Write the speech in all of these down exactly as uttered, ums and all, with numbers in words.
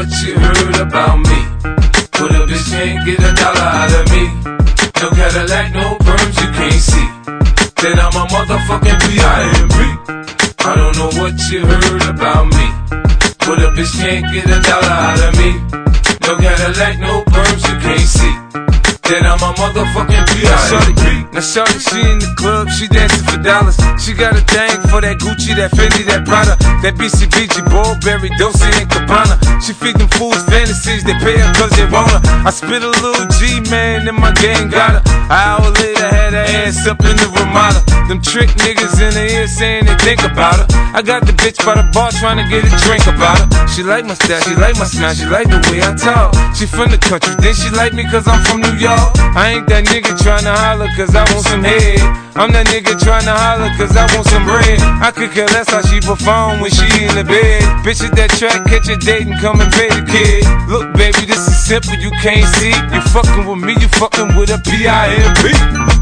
what you heard about me, but a bitch can't get a dollar out of me. No Cadillac, no perms you can't see, then I'm a motherfucking P I M P. I don't know what you heard about me, but a bitch can't get a dollar out of me. No Cadillac, no perms you can't see, then I'm a motherfucking P I M P. Now shorty, she in the club, she dancing for dollars. She got a thing for that Gucci, that Fendi, that Prada, that B C B G, Burberry, Dolce and Gabbana. She feed them fools fantasies, they pay her cause they want her. I spit a little G, man, and my gang got her. An hour later, had her ass up in the Ramada. Them trick niggas in the ear saying they think about her. I got the bitch by the bar trying to get a drink about her. She like my style, she like my smile, she like the way I talk. She from the country, then she like me cause I'm from New York. I ain't that nigga tryna holler cause I want some head. I'm that nigga tryna holler cause I want some bread. I could care less how she perform when she in the bed. Bitch at that track, catch a date and come and pay the kid. Look baby, this is simple, you can't see. You fucking with me, you fucking with a P I M P.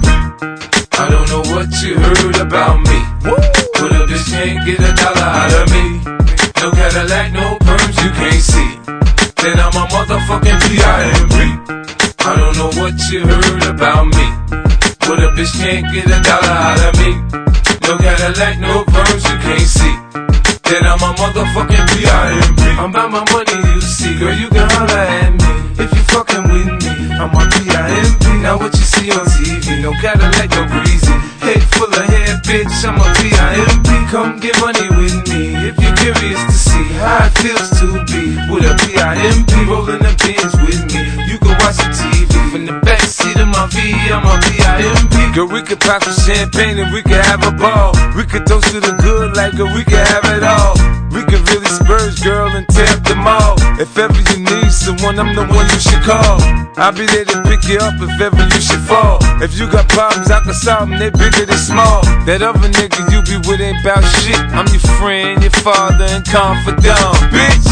I don't know what you heard about me, but a bitch can't get a dollar out of me. No Cadillac, no perms you can't see, then I'm a motherfucking P I M P. I don't know what you heard about me, but a bitch can't get a dollar out of me. No Cadillac, no perms you can't see, then I'm a motherfucking P I M P. I'm about my money, you see, girl, you can holler at me if you fucking with me. I'm a P I M P. Now what you see on T V, no Cadillac, no breezy. Head full of hair, bitch, I'm a P I M P. Come get money with me if you're curious to see how it feels to be with a P I M P. Rolling the pins with me, you can watch the T V from the backseat of my V. I'm a P I M P. Girl, we could pop some champagne and we could have a ball. We could toast to the good like girl, we could have it all. We could really spurge, girl, and tear up the mall. If ever you need someone, I'm the one you should call. I'll be there to pick you up if ever you should fall. If you got problems, I can solve them, they bigger than small. That other nigga you be with ain't bout shit. I'm your friend, your father, and confidant, bitch.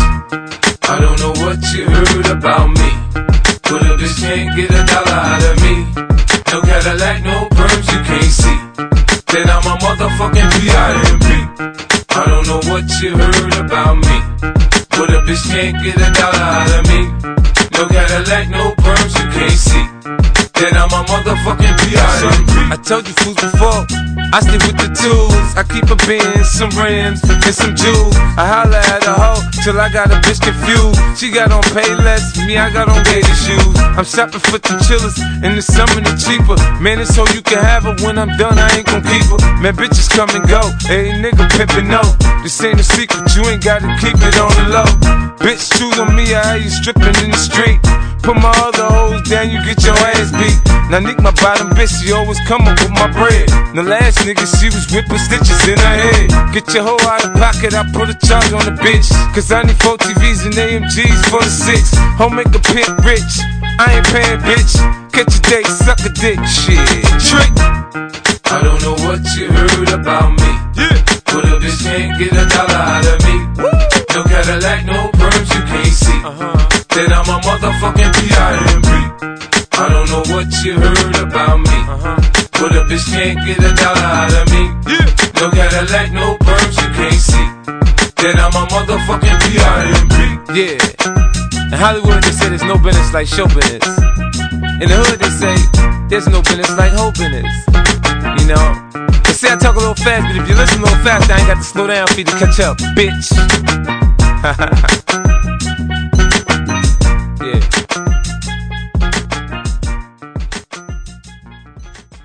I don't know what you heard about me, but a bitch can't get a dollar out of me. No Cadillac, no perms you can't see, then I'm a motherfucking P I M P. I don't know what you heard about me, but a bitch can't get a dollar out of me. No Cadillac, no perms you can't see, then I'm a motherfucking P I M P. I told you fools before, I stay with the tools. I keep a Benz, some rims, and some jewels. I holla at a hoe till I got a bitch confused. She got on Payless, me I got on gator shoes. I'm shopping for the chillers, in the summer the cheaper. Man, it's so you can have her, when I'm done I ain't gon' keep her. Man, bitches come and go, hey nigga pimpin' no. This ain't a secret, you ain't gotta keep it on the low. Bitch, choose on me, I hear you strippin' in the street. Put my other hoes down, you get your ass beat. Now Nick, my bottom bitch, she always come up with my bread. The last nigga, she was whipping stitches in her head. Get your hoe out of pocket, I put a charge on the bitch. Cause I need four T Vs and A M Gs for the six. Home make a pimp rich, I ain't paying bitch. Catch a date, suck a dick, shit. Trick. I don't know what you heard about me, yeah, but a bitch can't get a dollar out of me. Woo. No Cadillac, no perms you can't see, uh-huh. Then I'm a motherfucking P I M P. I don't know what you heard about me, uh-huh. But a bitch can't get a dollar out of me, yeah. No Cadillac, no perms you can't see, then I'm a motherfucking P I M P. Yeah, in Hollywood they say there's no business like show business. In the hood they say there's no business like hoe business. You know, they say I talk a little fast, but if you listen a little fast, I ain't got to slow down for you to catch up, bitch.